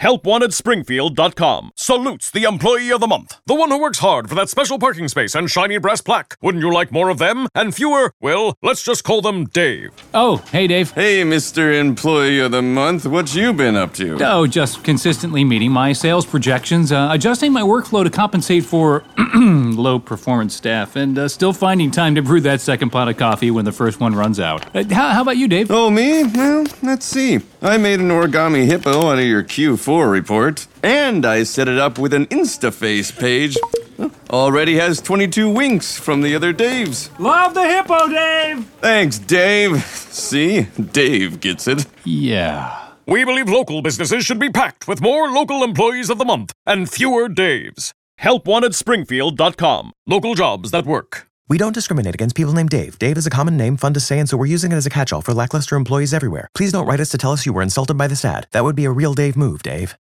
HelpWantedSpringfield.com salutes the Employee of the Month, the one who works hard for that special parking space and shiny brass plaque. Wouldn't you like more of them and fewer? Well, let's just call them Dave. Oh, hey, Dave. Hey, Mr. Employee of the Month, what you been up to? Oh, just consistently meeting my sales projections, adjusting my workflow to compensate for low-performance staff, and still finding time to brew that second pot of coffee when the first one runs out. How about you, Dave? Oh, me? Well, let's see. I made an origami hippo out of your Q4 report, and I set it up with an InstaFace page. Already has 22 winks from the other Daves. Love the hippo, Dave! Thanks, Dave. See? Dave gets it. Yeah. We believe local businesses should be packed with more local employees of the month and fewer Daves. HelpWantedSpringfield.com. Local jobs that work. We don't discriminate against people named Dave. Dave is a common name, fun to say, and so we're using it as a catch-all for lackluster employees everywhere. Please don't write us to tell us you were insulted by this ad. That would be a real Dave move, Dave.